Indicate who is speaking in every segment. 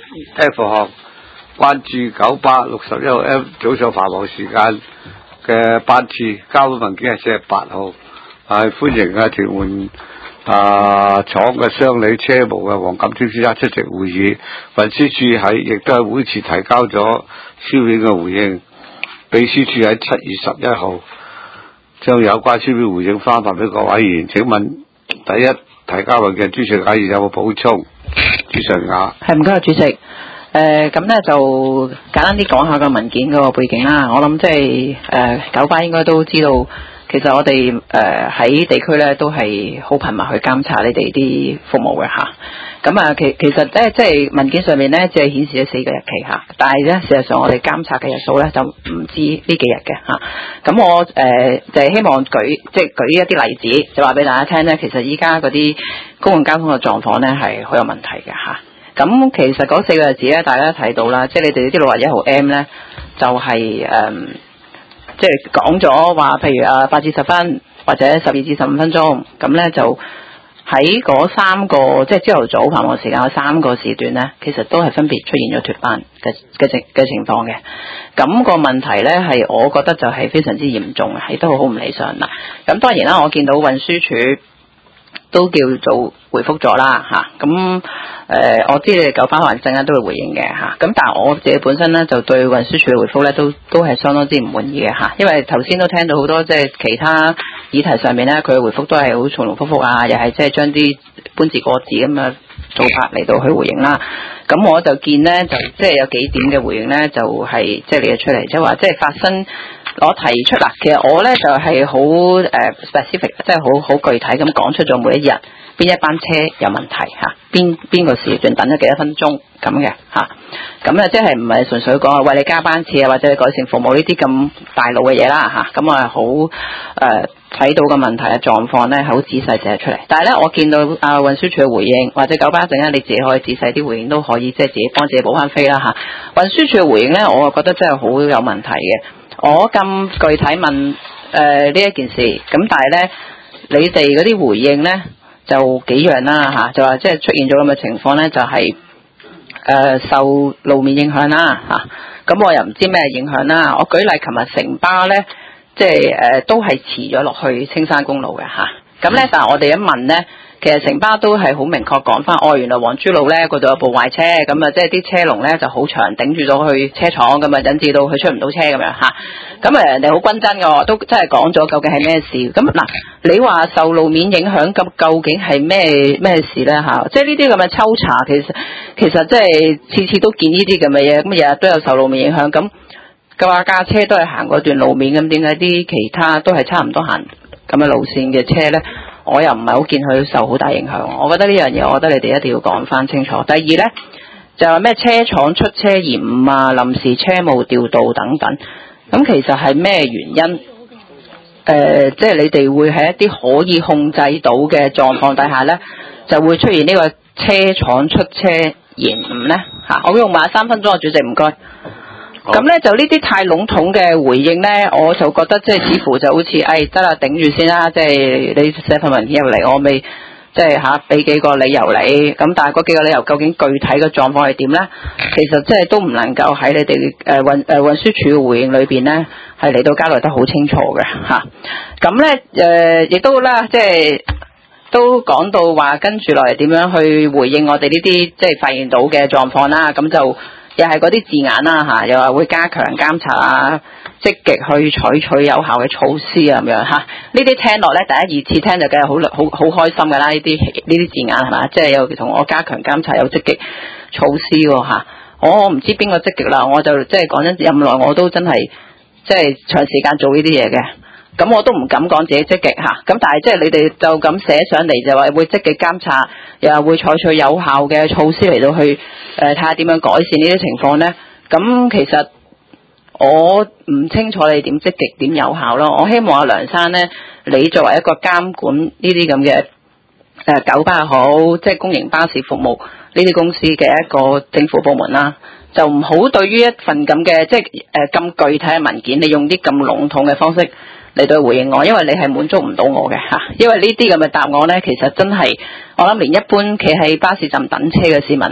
Speaker 1: F 項關注九巴61號 M 早上繁忙時間嘅班次，交嘅文件係48號，歡迎屯門廠嘅商理車務嘅黃錦超先生出席會議。運輸署亦都喺會前提交咗書面嘅回應，秘書處喺7月11號將有關書面回應翻發俾各位議員。請問第一提交文件朱瑞雅議員有冇補充？朱瑞雅
Speaker 2: 係唔該主席。咁咧就簡單啲講下個文件嗰個背景啦。我諗即係九巴應該都知道，其實我哋喺地區咧都係好頻密去監察你哋啲服務嘅嚇。咁啊其實咧即係文件上面咧只係顯示咗4個日期嚇，但係咧事實上我哋監察嘅日數咧就唔止呢幾日嘅嚇。咁我就係希望舉一啲例子，就話俾大家聽咧，其實依家嗰啲公共交通嘅狀況咧係好有問題嘅嚇。咁其實嗰4個日子咧，大家睇到啦，即係你哋啲61號 M 咧，就係即係講咗話，譬如8至10分或者12至15分鐘，咁咧就喺嗰3個即係朝頭早繁忙時間嘅3個時段咧，其實都係分別出現咗脫班嘅情況嘅。咁個問題咧係我覺得就係非常之嚴重，係都好唔理想啦。咁當然啦，我見到運輸署都叫做回覆咗啦嚇，咁我知你哋九巴可能陣間都會回應嘅嚇，咁但係我自己本身咧就對運輸署嘅回覆咧都係相當之唔滿意嘅嚇，因為頭先都聽到好多即係其他議題上面咧佢嘅回覆都係好重重複複啊，又係即係將啲搬字過紙咁嘅做法嚟到去回應啦。咁我就見咧就即係有幾點嘅回應咧就係即係列咗出嚟，即係話即係發生。我提出啦，其實我咧就係好specific， 即係好具體咁講出咗每一日邊一班車有問題嚇，邊個時段等咗幾多分鐘咁嘅嚇，咁啊即係唔係純粹講為你加班次啊或者改善服務呢啲咁大路嘅嘢啦嚇，咁我係好睇到個問題嘅狀況咧係好仔細寫出嚟，但係咧我見到運輸署嘅回應或者九巴陣間你自己可以仔細啲回應都可以，即係自己幫自己補翻飛啦嚇。運輸署嘅回應咧，我覺得真係好有問題嘅。我咁具體問呢一件事，咁但係咧你哋嗰啲回應咧就幾樣啦嚇，就話即係出現咗咁嘅情況咧，就係受路面影響啦嚇，咁我又唔知咩影響啦。我舉例，琴日城巴咧即係都係遲咗落去青山公路嘅嚇，咁咧但係我哋一問咧。其實城巴都係好明確講翻，原來黃珠路咧嗰度有部壞車，咁啊即係啲車龍咧就好長，頂住咗去車廠，咁啊引致到佢出唔到車咁樣嚇。咁人哋好均真嘅，都真係講咗究竟係咩事。咁嗱，你話受路面影響，咁究竟係咩事咧嚇？即係呢啲咁嘅抽查，其實即係次次都見呢啲咁嘅嘢，咁日日都有受路面影響。咁架車都係行嗰段路面，咁點解啲其他都係差唔多行咁嘅路線嘅車咧？我又唔係好見佢受好大影響，我覺得呢樣嘢，我覺得你哋一定要講翻清楚。第二呢，就係咩車廠出車延誤啊、臨時車務調度等等，咁其實係咩原因？即係你哋會喺一啲可以控制到嘅狀況底下呢，就會出現呢個車廠出車延誤呢？我用埋3分鐘啊，主席唔該。咁咧就呢啲太籠統嘅回應咧，我就覺得即係似乎就好似得啦，頂住先啦，即係你寫份文件入嚟，我未即係俾幾個理由你，咁但係嗰幾個理由究竟具體嘅狀況係點咧？其實即係都唔能夠喺你哋運輸署嘅回應裏邊咧係嚟到交代得好清楚嘅嚇。咁咧亦都啦，即係都講到話跟住落嚟點樣去回應我哋呢啲即係發現到嘅狀況啦，咁就。又係嗰啲字眼啦嚇，又話會加強監察啊，積極去採取有效嘅措施啊咁樣嚇。呢啲聽落咧，第一二次聽就梗係好開心㗎啦。呢啲字眼係嘛，即係又同我加強監察有積極措施喎嚇。我唔知邊個積極啦，我就即係講真，任來我都真係即係長時間做呢啲嘢嘅。咁我都唔敢講自己積極嚇，咁但係即係你哋就咁寫上嚟就話會積極監察，又話會採取有效嘅措施嚟到去睇下點樣改善呢啲情況呢。咁其實我唔清楚你點積極點有效咯。我希望阿梁生呢，你作為一個監管呢啲咁嘅九巴好，即係公營巴士服務呢啲公司嘅一個政府部門啦，就唔好對於一份咁嘅即係咁具體嘅文件，你用啲咁籠統嘅方式嚟到回應我，因為你係滿足唔到我嘅嚇，因為呢啲咁嘅答案呢，其實真係我諗連一般企喺巴士站等車嘅市民呢，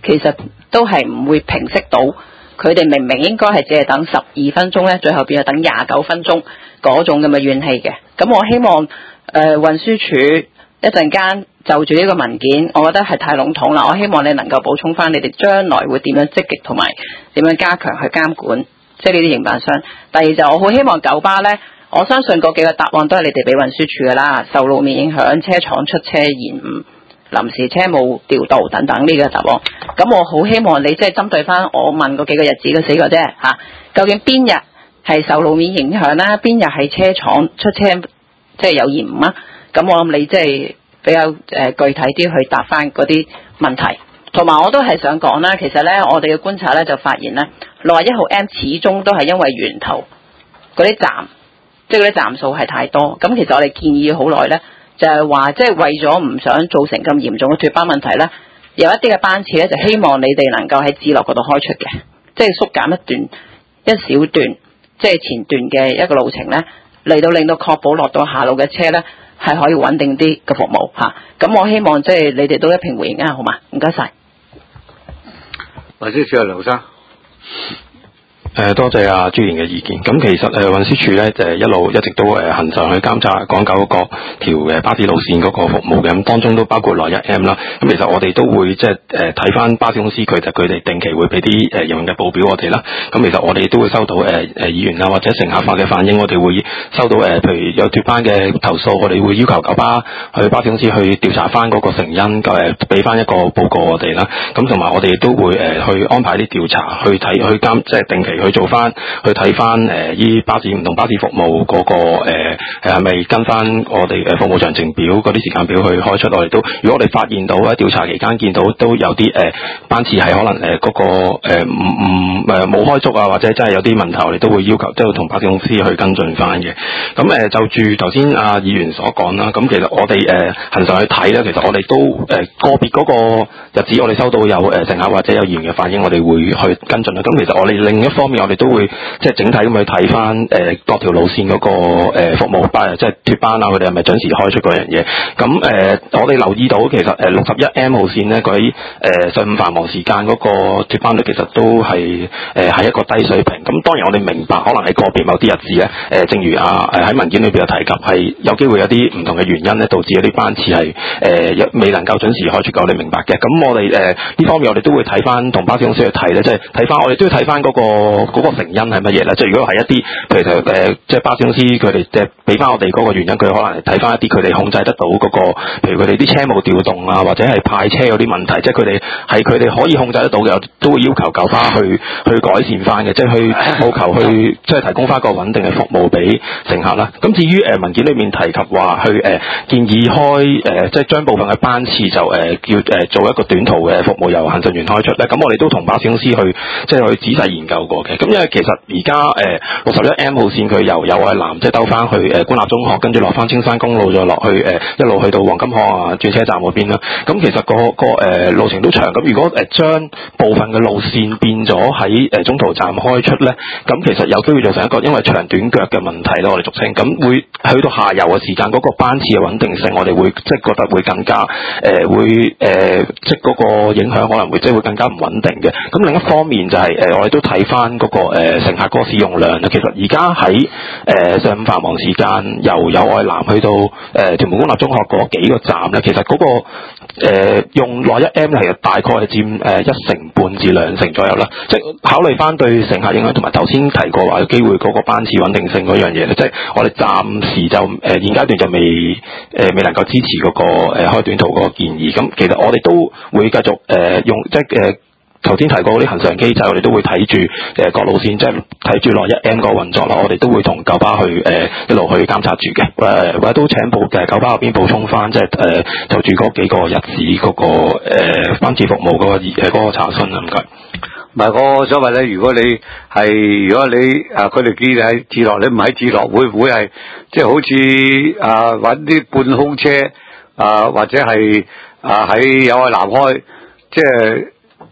Speaker 2: 其實都係唔會平息到佢哋明明應該係只係等12分鐘咧，最後變咗等29分鐘嗰種咁嘅怨氣嘅。咁我希望運輸署一陣間就住呢個文件，我覺得係太籠統啦。我希望你能夠補充翻你哋將來會點樣積極同埋點樣加強去監管，即係呢啲營辦商。第二就我好希望九巴呢，我相信嗰幾個答案都係你哋俾運輸署㗎啦，受路面影響、車廠出車延誤、臨時車務調度等等呢個答案。咁我好希望你即係針對翻我問嗰幾個日子嗰4個啫嚇，究竟邊日係受路面影響啦，邊日係車廠出車即係有延誤啊？咁我諗你即係比較具體啲去答翻嗰啲問題，同埋我都係想講啦，其實咧我哋嘅觀察咧就發現咧，61號 M 始終都係因為源頭嗰啲站，即係嗰啲站數係太多。咁其實我哋建議好耐咧，就係話即係為咗唔想造成咁嚴重嘅脫班問題咧，有一啲嘅班次咧就希望你哋能夠喺智樂嗰度開出嘅，即係縮減一小段，即係前段嘅一個路程咧，嚟到令到確保落到下路嘅車咧係可以穩定啲嘅服務嚇。咁我希望即係你哋都一併回應啊，好嘛？唔該晒。
Speaker 1: 或者謝劉生。
Speaker 3: 多謝阿朱賢嘅意見。咁其實運輸署咧就一直都恆常去監察港九嗰條巴士路線嗰個服務嘅，咁當中都包括61M 啦。咁其實我哋都會即係睇翻巴士公司佢哋定期會俾啲營運嘅報表我哋啦。咁其實我哋都會收到議員啊或者乘客發嘅反應，我哋會收到譬如有脫班嘅投訴，我哋會要求九巴去巴士公司去調查翻嗰個成因，俾翻一個報告我哋啦。咁同埋我哋都會去安排啲調查去監即係定期去做翻去睇翻依巴士唔同巴士服務嗰個係咪跟翻我哋服務詳情表嗰啲時間表去開出。我哋都如果我哋發現到喺調查期間見到都有啲班次係可能嗰個冇開足啊，或者真係有啲問題，我哋都會要求都要同巴士公司去跟進翻嘅。咁就住頭先阿議員所講啦，咁其實我哋恆常去睇咧，其實我哋都個別嗰個日子我哋收到有乘客或者有議員嘅反應，我哋會去跟進啦。咁其實我哋另一方面我哋都會即係整體咁去睇翻各條路線嗰個服務班，即係脫班啊，佢哋係咪準時開出嗰樣嘢？咁我哋留意到其實61M 號線咧，佢喺上午繁忙時間嗰個脫班率其實都係一個低水平。咁當然我哋明白，可能喺個別某啲日子咧，正如喺文件裏邊有提及，係有機會有啲唔同嘅原因咧，導致有啲班次係未能夠準時開出嘅，我哋明白嘅。咁我哋呢方面我哋都會睇翻同巴士公司去睇咧，即係睇翻我哋都要睇翻嗰個成因係乜嘢咧？即係如果係一啲譬如即係巴士公司佢哋即係俾翻我哋嗰個原因，佢可能係睇翻一啲佢哋控制得到嗰個，譬如佢哋啲車務調動啊，或者係派車嗰啲問題，即係佢哋可以控制得到嘅，都會要求九巴去改善翻嘅，即係去務求去即係提供翻個穩定嘅服務俾乘客啦。咁至於文件裏面提及話去建議開即係將部分嘅班次就叫做一個短途嘅服務由行政員開出咧，咁我哋都同巴士公司去即係去仔細研究過嘅。咁因為其實而家61M 號線佢由友愛南即係兜翻去官立中學，跟住落翻青山公路，再落去一路去到黃金巷啊轉車站嗰邊啦。咁其實個路程都長。咁如果將部分嘅路線變咗喺中途站開出咧，咁其實有機會造成一個因為長短腳嘅問題咯，我哋俗稱。咁會去到下游嘅時間，嗰個班次嘅穩定性，我哋會即係覺得會更加即係嗰個影響可能會即係會更加唔穩定嘅。咁另一方面就係我哋都睇翻嗰個乘客個使用量啦。其實而家喺上午繁忙時間由友愛南去到屯門公立中學嗰幾個站咧，其實嗰個用61M 其實大概係佔1成半至2成左右啦。即係考慮翻對乘客影響，同埋頭先提過話有機會嗰個班次穩定性嗰樣嘢咧，即係我哋暫時就現階段就未能夠支持嗰個開短途嗰個建議。咁其實我哋都會繼續用即係頭先提過嗰啲恆常機制，我哋都會睇住各路線，即係睇住61M 個運作啦。我哋都會同九巴去一路去監察住嘅。或者都請九巴嗰邊補充翻，即係就住嗰幾個日子嗰個班次服務嗰個查詢啦。唔該。
Speaker 1: 唔係，我想問咧，如果你佢哋見你喺智樂，你唔喺智樂，會唔會係即係好似揾啲半空車或者係喺友愛南開，即係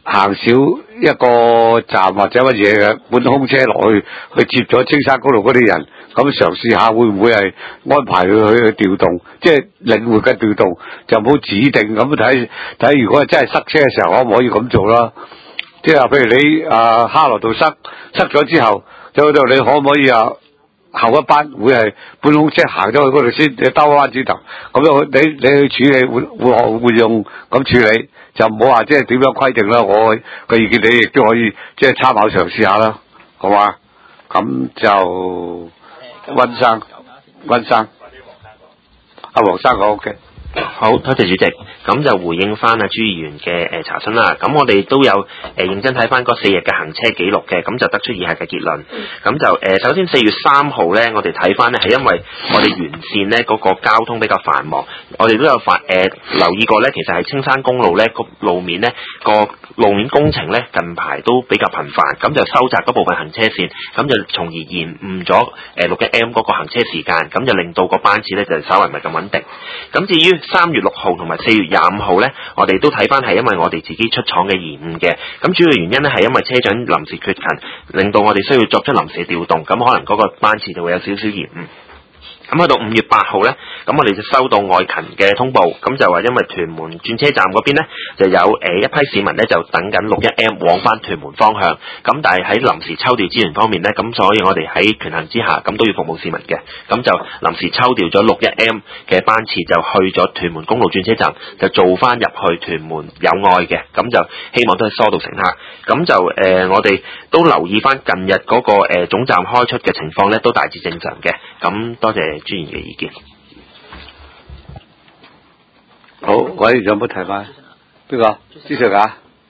Speaker 1: 行少一個站或者乜嘢嘅本空車落去接咗青山公路嗰啲人，咁嘗試下會唔會係安排佢去調動，即係靈活嘅調動，就冇指定咁睇。如果真係塞車嘅時候，可唔可以咁做啦？即係譬如你哈羅道塞咗之後，就到你可唔可以後一班會係半空車行咗去嗰度先，你兜翻轉頭，咁樣你去處理會用咁處理，就唔好話即係點樣規定啦。我嘅意見你亦都可以即係參考嘗試下啦，好嘛？咁就溫生，阿黃生講 OK。
Speaker 4: 好，多謝主席。咁就回應翻朱議員嘅查詢啦。咁我哋都有認真睇翻嗰4日嘅行車記錄嘅，咁就得出以下嘅結論。咁就首先4月3號咧，我哋睇翻咧係因為我哋沿線咧嗰個交通比較繁忙，我哋都有留意過咧，其實係青山公路咧個路面咧個路面工程咧近排都比較頻繁，咁就收窄嗰部分行車線，咁就從而延誤咗61M 嗰個行車時間，咁就令到個班次咧就稍為唔係咁穩定。咁至於3月6號同埋4月25號咧，我哋都睇翻係因為我哋自己出廠嘅延誤嘅，咁主要原因咧係因為車長臨時缺勤，令到我哋需要作出臨時調動，咁可能嗰個班次就會有少少延誤。咁去到5月8號咧，咁我哋就收到外勤嘅通報，咁就話因為屯門轉車站嗰邊咧就有一批市民咧就等緊61M 往翻屯門方向，咁但係喺臨時抽調資源方面咧，咁所以我哋喺權衡之下，咁都要服務市民嘅，咁就臨時抽調咗61M 嘅班次就去咗屯門公路轉車站，就做翻入去屯門友愛嘅，咁就希望都係疏導乘客。咁就我哋都留意翻近日嗰個總站開出嘅情況咧，都大致正常嘅。咁多謝專員嘅意見。
Speaker 1: 好，喂，有冇提翻？邊個？朱 Sir 㗎？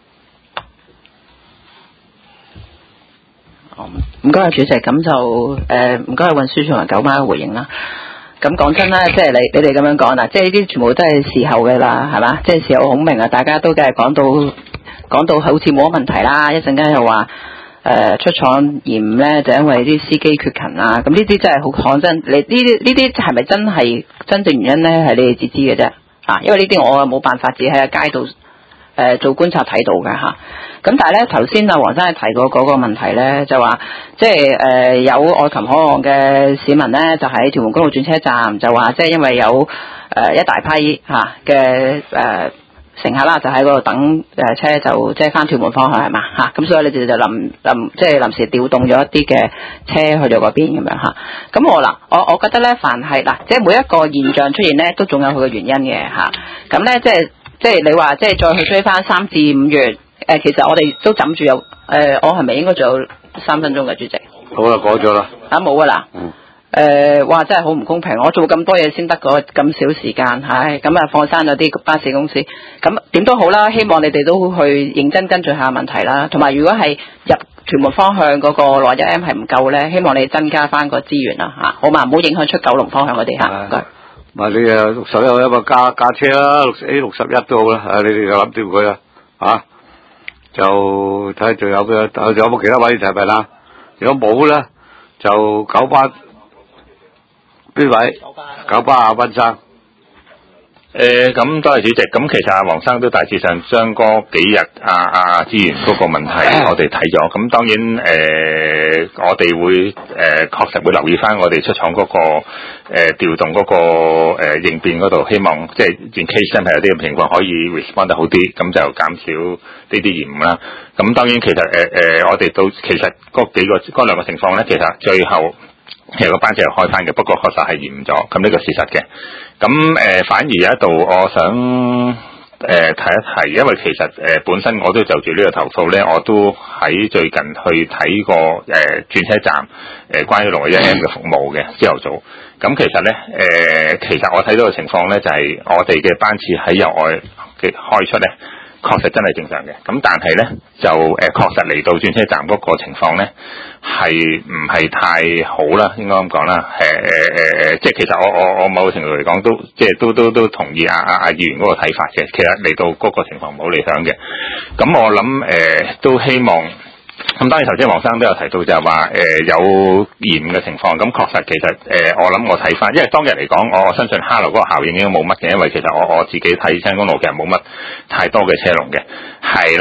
Speaker 2: 唔該主席，咁就唔該運輸署同埋九巴嘅回應啦。咁講真啦，即係你哋咁樣講啦，即係呢啲全部都係事後嘅啦，係嘛？即係事後孔明啊，大家都梗係講到好似冇乜問題啦，一陣間又話出廠延誤咧，就因為啲司機缺勤啊，咁呢啲真係好講真，你呢啲係咪真係真正原因咧？係你哋自知嘅啫，因為呢啲我冇辦法只喺街度做觀察睇到嘅嚇。咁但係咧，頭先黃生提過嗰個問題咧，就話即係有愛琴海岸嘅市民咧，就喺屯門公路轉車站就話，即係因為有一大批嘅乘客啦，就喺嗰度等車，就即係翻屯門方向係嘛嚇，咁所以你哋就臨時調動咗一啲嘅車去到嗰邊咁樣嚇。咁我覺得咧，凡係即係每一個現象出現咧，都總有佢嘅原因嘅嚇。咁咧即係你話即係再去追翻3至5月，其實我哋都枕住有我係咪應該仲有3分鐘嘅主席？
Speaker 1: 好啦，講咗啦。
Speaker 2: 冇㗎啦。哇！真係好唔公平，我做咁多嘢先得嗰咁少時間，咁啊放生咗啲巴士公司，咁點都好啦，希望你哋都去認真跟進下問題啦。同埋如果係入屯門方向嗰個61M係唔夠咧，希望你增加翻個資源啦嚇，好嘛？唔好影響出九龍方向嗰啲嚇。唔該。
Speaker 1: 咪你61有一個加車啦，60A 61都好啦，你哋就諗掂佢啦嚇，就睇下仲有冇其他位提問啦。如果冇咧，就九巴。邊位？九巴阿溫生。
Speaker 5: 咁多謝主席。咁其實黃生都大致上將嗰幾日資源嗰個問題我哋睇咗。咁當然我哋會確實會留意翻我哋出廠嗰個調動嗰個應變嗰度，希望即係 in case 真係有啲咁情況可以 respond 得好啲，咁就減少呢啲延誤啦。咁當然其實我哋到其實嗰兩個情況咧，其實最後其實個班次係開翻嘅，不過確實係延誤咗，咁呢個事實嘅。咁反而有一度我想提一提，因為其實本身我都就住呢個投訴咧，我都喺最近去睇過轉車站關於61M嘅服務嘅朝頭早。咁其實咧其實我睇到嘅情況咧，就係我哋嘅班次喺由外嘅開出咧，確實真係正常嘅，咁但係咧就確實嚟到轉車站嗰個情況咧係唔係太好啦，應該咁講啦。即係其實我某個程度嚟講都即係都同意阿議員嗰個睇法嘅。其實嚟到嗰個情況唔好理想嘅，咁我諗都希望。咁當然頭先黃生都有提到就係話有延誤嘅情況，咁確實其實我諗我睇翻，因為當日嚟講，我相信哈羅嗰個效應應該冇乜嘅，因為其實我自己睇青公路其實冇乜太多嘅車龍嘅，係啦。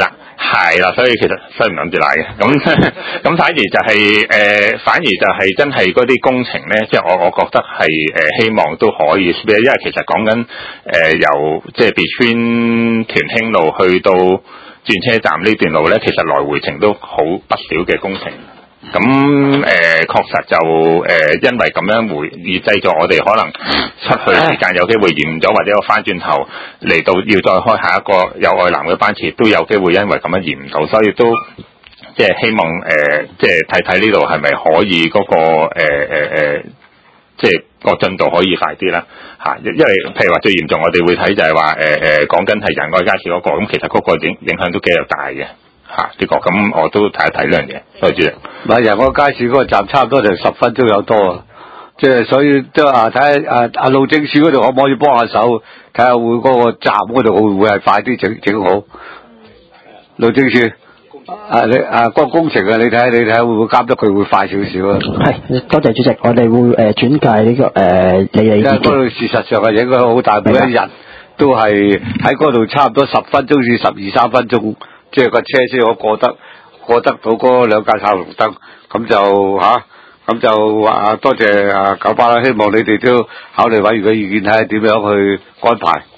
Speaker 5: 係啦，所以其實衰唔諗住賴嘅，咁反而就係真係嗰啲工程咧，即係我覺得係希望都可以，因為其實講緊由即係 between 屯興路去到轉車站呢段路咧，其實來回程都好不少嘅工程。咁確實就因為咁樣而製咗我哋可能出去時間有機會延誤咗，或者我翻轉頭嚟到要再開下一個有外南嘅班次，都有機會因為咁樣延誤到，所以都即係希望即係睇睇呢度係咪可以嗰個即係個進度可以快啲啦嚇，因為譬如話最嚴重我哋會睇就係話講緊係仁愛街市嗰個，咁其實嗰個影響都幾大嘅。呢個咁我都睇一睇呢樣嘢，多謝主席。
Speaker 1: 唔係仁愛街市嗰個站差唔多就10分鐘有多啊，即係所以都睇下路政署嗰度可唔可以幫下手，睇下會嗰個站嗰度會唔會係快啲整好。路政署你嗰個工程啊，你睇會唔會監督佢會快少少啊？
Speaker 6: 係，多謝主席，我哋會轉介呢個你嘅意見。因為嗰度
Speaker 1: 事實上係影響好大，每一日都係喺嗰度差唔多10分鐘至12-13分鐘。即係個車先可過得到嗰2架橙紅燈，咁就多謝九巴啦，希望你哋都考慮委員嘅意見，睇下點樣去安排。